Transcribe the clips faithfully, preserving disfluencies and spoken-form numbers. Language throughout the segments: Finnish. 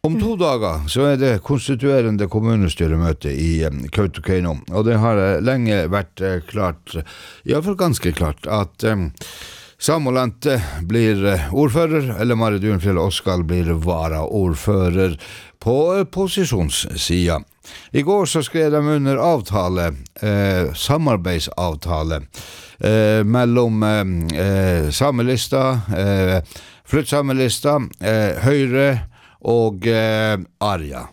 Om två dagar så är det konstituerande kommunstyremöte i Kautokeino. Och det har länge varit klart, i alla fall ganska klart, att um, Samulantte blir ordförare eller Mari Dunfjell Oskal blir vara ordförare på positionssidan. Igår så skrev de under avtalet, eh, samarbetsavtalet eh, mellan eh, Samelista, eh, Flyttsamelista, eh, Høyre och eh, Arja.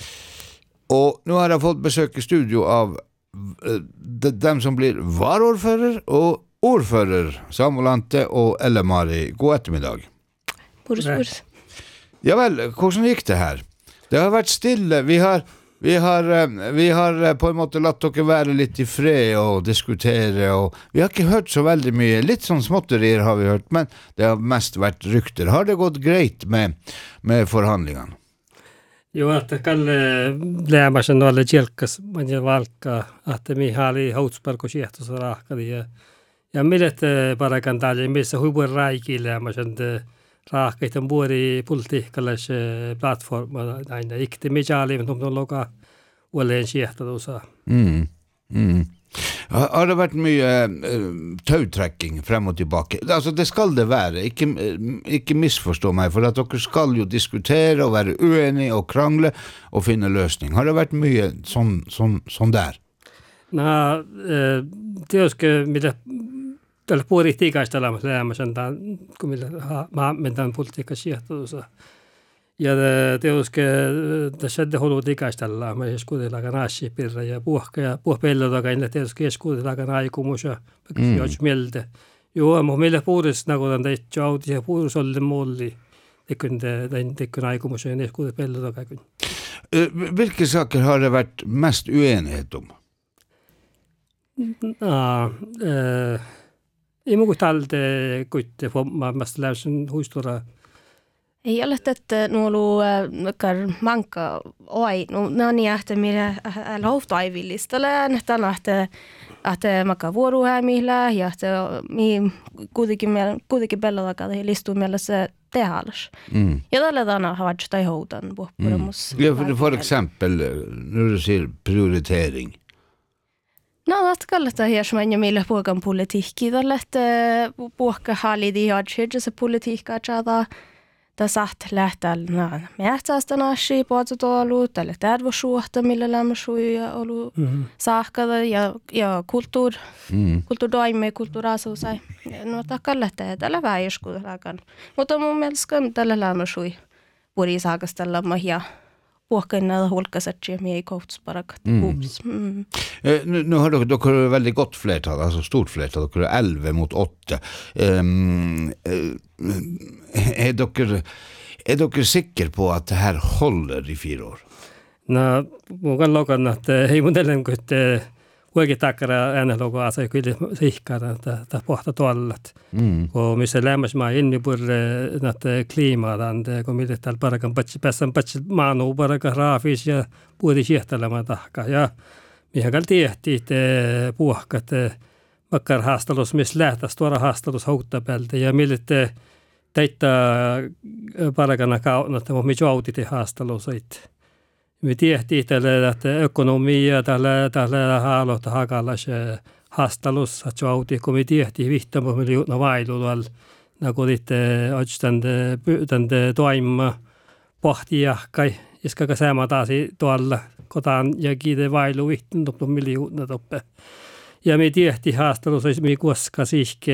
Och nu har jag fått besök i studio av eh, de, dem som blir varordförare och ordförare, Samulantte och Ellemari. God eftermiddag. Borus, borus. Ja väl, hur gick det här? Det har varit stille. Vi har vi har vi har på en måte latt dere være litt i fred og diskutere, og vi har ikke hørt så veldig mye. Litt sånn småtterier har vi hørt, men det har mest vært rykter. Har det gått greit med med forhandlingene? Jo, att det kan lämna sig några kälkas man ju valka att vi har i Hotspark och skit och så raka det. Jag menar bara kan ta det med så hur bör räcka lämna sig det raka utan bor i politikallas plattform nej det gick det mycket allmänt om de loka eller en skit då så. Mm. Mm. Har det varit mycket uh, tautrekking fram och tillbaka? Alltså det skal det være, ikke, ikke misforstå meg, for at dere skal jo diskutere og være uenige og krangle og finne løsning. Har det vært mye sånn, sånn, sånn der? Nå, uh, det skal vi eller på riktigt kanske lämna lämna sen där kommer ha med den politiska skit och så. Ja det det ska det skedde hållo tikastella men skulle laga nashi pirra ja puhka ja puhpello daga inne det ska skulle laga nai kumusha jo smelde jo mo meillä puudessa nagotan det jauti ja puudus oli molli det kunde den det kunde nai kumusha ne skulle pello daga kun. Vilka saker har det varit mest uenighet om? Ja eh I muut talde kuitte pomma mest läsen huistora. Ei ole että nuolu kar manka oi no nani ahte mira lohtaivillistele nähtänä että että maka vuorohämillä ja että mi kuitenkin kuitenkin pelloda listu mielessä tehalls. Mm. Ja tällä dana har varit tai houtan puhumus. Ja för, för exempel när du ser prioritering. No, att kalla det här som en milla pågan politik. Det är lätt påka halli de har tjejt så politik att jag det satt lätt alla mätastarna i på att ta lut eller där var så att milla lämna så och saker ja ja kultur kulturdaime kultura så säg. No, att kalla det eller vad jag skulle lagan. Mutta mun mielestä tällä lämna så pori saakastella mahia. Påkena holkasatje med i Kautspark. Mm. Mm. Eh, nu, nu har dere, dere väldigt gott flertal, alltså stort flertal, dere är elva mot åtta. Um, eh, är dere är dere sikre på att det här håller i fyra år? No, mukaan lokan att ei modellen kun oikein takara ennä logo asa kyllä sihkara ta pohta tuollat. Mm. Och missä lämmas mä inni pur nat klimadan det kommer det tal bara kan patch passan patch manu bara ka raafis ja puoli siehtelema tahka ja mihin kal tehti te puhkat makkar haastalus mis lähtäs tuora haastalus houttapeltä ja millet teitä parakana kaunat mo mi jouti te haastalusait. Me tiedettiin tällä että ekonomia tällä tällä haalota hakalas haastalus att jouti kun me tiedettiin vihtamo miljoona vailulla nagu dit otstand pyytän toimma pohtia kai iska ka sama taasi tuolla kotaan ja kiite vailu vihtin toppu miljoona toppe ja me tiedettiin haastalus olisi me koska sihke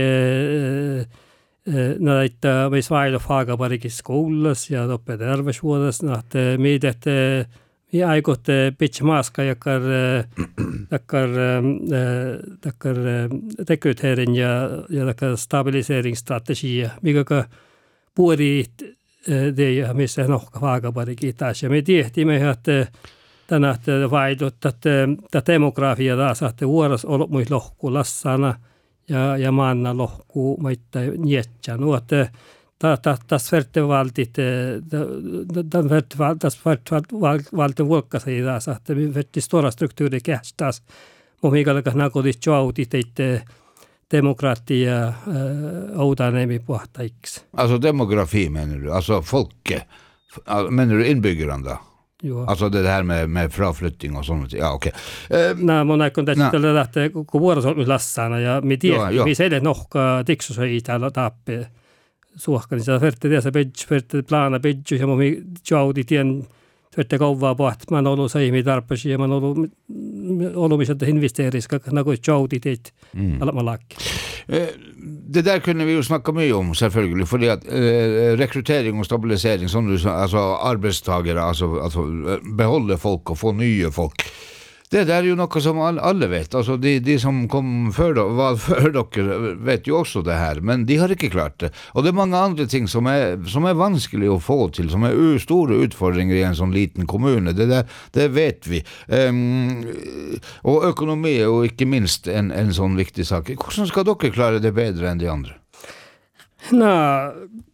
näitä me vailu haga parikis skolas ja toppe terveysvuodas att me det ja aikot pitch maska jakar takar takar rekrytering ja ja takar stabiliseringsstrategia mikä puori det ja missä nohka vaaka pari kiitas ja me tiehtimme että tänä että vaidot että demografia taas että vuoros ollut muit lohku lassana ja ja manna lohku maitta nietja nuotte ta ta tas vertevaltit den verteval tas vertevalten volkassa i das att vi vet stora strukturer kästas mo mikä nakodit jouti teitte demokratia outanemi pohtaiksi. Alltså demografi menar du? Alltså folke, Mener du innbyggerne da? Jo. Alltså det här med, med fraflytting och sånt. Ja, okej. Okay. Uh, Nej, mun aikon tästä lähtee kun vuorosolmi lassana ja me tiedä, vi ser nohka tiksusoi täällä tappe suohkan. Se verte tässä bedge verte plana bedge ja mi jaudi tien verte kovaa poht. Mä on ollut seimi tarpeeksi ja mä on ollut ollut missä investeeriska nagu jaudi teit alamalakki. Det där kunde vi ju snacka mycket om selvfølgelig, fordi at eh, rekrytering og stabilisering, som du sa, altså arbetstagere, altså, altså beholde folk og få nye folk. Det där är ju något som alla vet. Alltså de, de som kom för, var för dere vet ju också det här, men de har inte klart det. Och det är många andra ting som är, som är vanskelig att få till, som är stora utfordringar i en sån liten kommune. Det, där, det vet vi. Um, och ekonomi är och inte minst en, en sån viktig sak. Hur ska dere klara det bättre än de andra? No,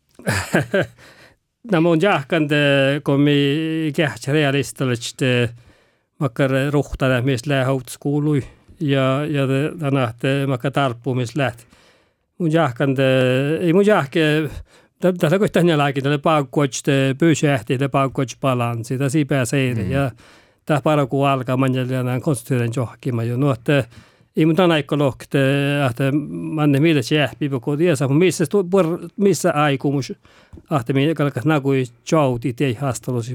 no mun jahkande kom i kähtsä realistallisesti makkar rohtare, missä lähdet skoului ja ja tänä että makkar tarppu missä läht. Mun jahkande ei mun jahke tätä kun tänne lääkin tälle paukkoiste pysähti tälle paukkoiste balansi tässä pääseire ja tää paraku alkaa manjalla konstitueren johkima jo no että ei mun tänä ikko lohte että manne millä jähpi kun tiesa missä missä aikumus että me kalkas nagui jouti tei hastalusi.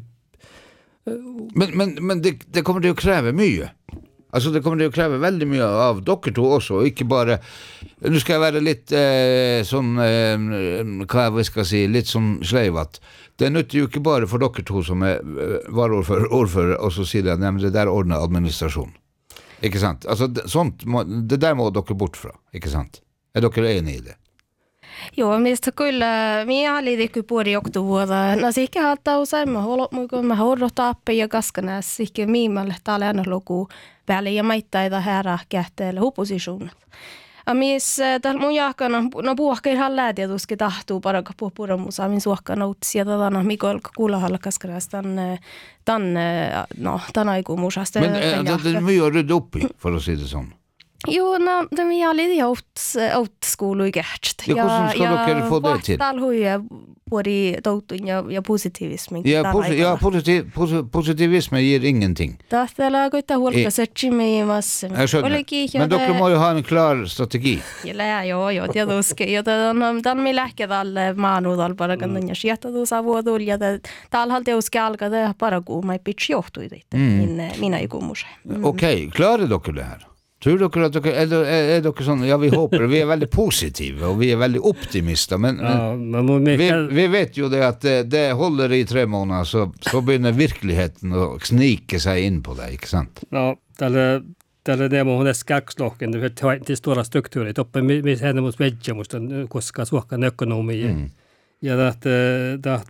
Men, men, men det, det kommer det att kräva mycket. Alltså det kommer det att kräva väldigt mycket av dere to också. Och inte bara, nu ska jag vara lite eh, sån, eh, vad vi ska säga, lite sån sleivat. Det är nyttigt ju inte bara för dere to som är varor för år för och så säger jag, nej men det där ordnar administration. Ikke sant? Alltså det, sånt, det där må dere bort fra, ikke sant? Är dere eniga i det? Joo, mistä kyllä minä olin ikku puoli oktovuotta. No sikä halta usein mä holot mukaan mä horrota appi ja kaskana sikä miimalle täällä aina luku väli ja maittaita herra kähteelle opposition. Ja mis täällä mun jahkana no puhkeen halla tietysti tahtuu paraka puhura musa min suokkana utsia tätä Mikael kuulahalla kaskaras tän tän no tän aiku musasta. Men det är mycket rydda upp i för att säga det sånt. Jo, no, det är lite åt skola i gärst. Ja, hur ska dere få det till? Jag har både dottern ja, ja positivism. Ja, posi- ja positiv, posi- positivism ger ingenting. Det är gott att hålla sig med massor. Men dere må ju ha en klar strategi. Ja, ja, ja, det då ska jag den den med läket all manodal bara kan den skita då så vad då ja det tal halt jag ska alga det bara gå mig pitch jotto i det. Min mina i gomus. Okej, klarar dere det här? Tror dere at dere, er, er, er dere sånn, ja vi håper, vi er veldig positive og vi er veldig optimister, men, ja, men vi, vi vet jo det at det, det holder i tre måneder, så, så begynner virkeligheten å snike seg inn på det, ikke sant? Ja, det är det med hon är skakslocken, det är inte stora strukturer, toppen vi henne mot vägge måste koska suokan ekonomi. Mm. Ja det det att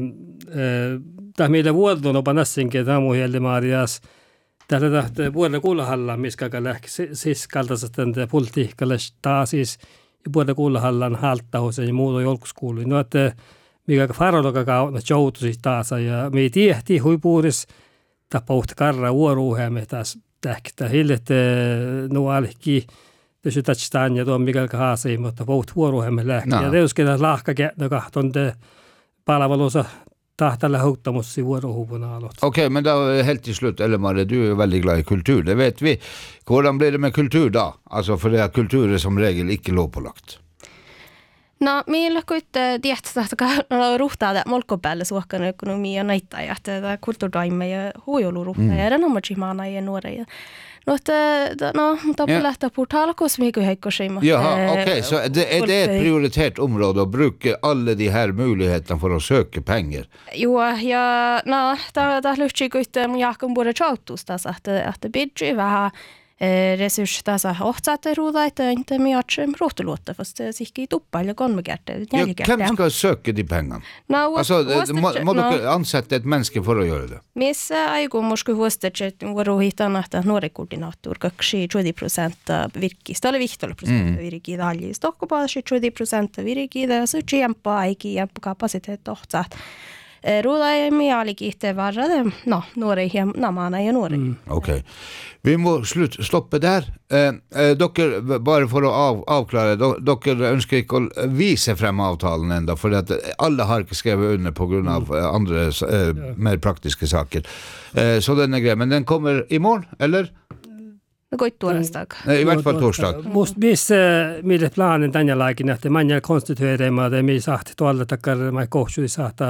det med vuodon och banassinke tamu helde Marias tällä että vuodella kuulahalla miska lähti siis kaltaisesta politiikalla taas siis vuodella kuulahallan halttaus ja muuta julkiskuului no että mikä farologa kautta joutuisi taas ja me tiehti huipuuris tapaut karra vuoruuhemme taas tähtä hillet no alki det tästä ja tuo mikä haasei mutta tapaut vuoruuhemme lähti ja teuskella lahka kättä kahtonte palvelusa tahtalla houtamus i vuorohuvuna alot. Okej, okay, men då helt till slut Ellemare, du är ju väldigt glad i kultur. Det vet vi. Hvordan blir det med kultur då? Alltså för det är kultur som regel inte lovpålagt. No, meillä kuitte tietää, että ruhtaa molkopäälle suokkaan ekonomia ja näitä, että kulttuuritoimme ja huijulu ruhtaa ja renomachimana ja nuoria. No, että no, mutta på lähtä portala kosmiku heikkosim. Jaha, okej, okay. Så det är det ett prioriterat område att bruka alla de här möjligheterna för att söka pengar. Jo, ja, no, det det lyfter kuitte mun jahkan både chautus tässä, että että bidji vähän resurs tässä ohtsatte ruuda, että inte mycket rottolåta fast det sikkert i toppa eller kan med gärte. Ja, vem ska söka de pengarna? No, alltså må, må no. du ansätta ett människa för att göra det? Missä aiku mosku huostetset voru hitan että nuorikoordinaattor kaksi tjugo procent virkistä oli vihtolo prosent virki dalji stokko pääsi tjugo procent virki ja så jämpa aiki ja kapasitet ohtsat. Roda är med alla gitte varra det. Nå, några hem namana är några. Okej. Vi må slutt stoppe der. Eh, eh, dere, bare for å av, avklare, do, dere ønsker ikke å vise frem avtalen enda, for at alle har ikke skrevet under på grunn av eh, andre eh, mer praktiske saker. Eh, så den er grei. Men den kommer i morgen, eller? Det går inte torsdag. Nei, i hvert fall torsdag. Måste bis mille planen tänja laikin, että manja konstituereema, det mi saat tuolla takkar mai kohtu saata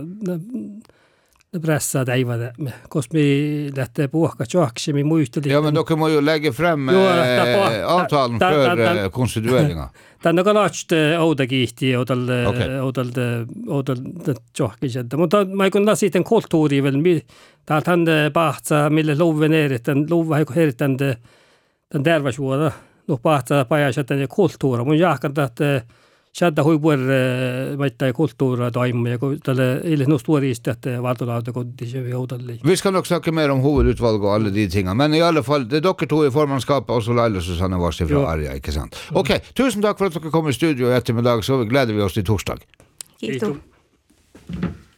pressa teivade, koska mi lähtee puhka tjoaksi, mi muisteli. Ja, men dere må jo legge frem eh, avtalen før eh, konstitueringa. Tänne kalast ouda kiihti, oudal oudal oudal tjoaksi, mutta ma ei kun la sitten kulttuuri vel, täältä hän pahtsa, mille luven erittäin, luva ei erittäin den tervasuoda, no pahtsa pajasat ja kulttuura, mun jahkan että Shadda huipur maittaa kulttuuria toimia, kun tälle ille noe storist at valgtolauta kodis vi hodalle. Vi skal nok snakke mer om hovedutvalg og alle de tingene, men i alle fall, det er dere to i formannskapet, og så Laila Susanne Varsi fra Arja, ikke sant? Ok, tusen takk for at dere kom i studio i ettermiddag, så gleder vi oss til torsdag. Hito.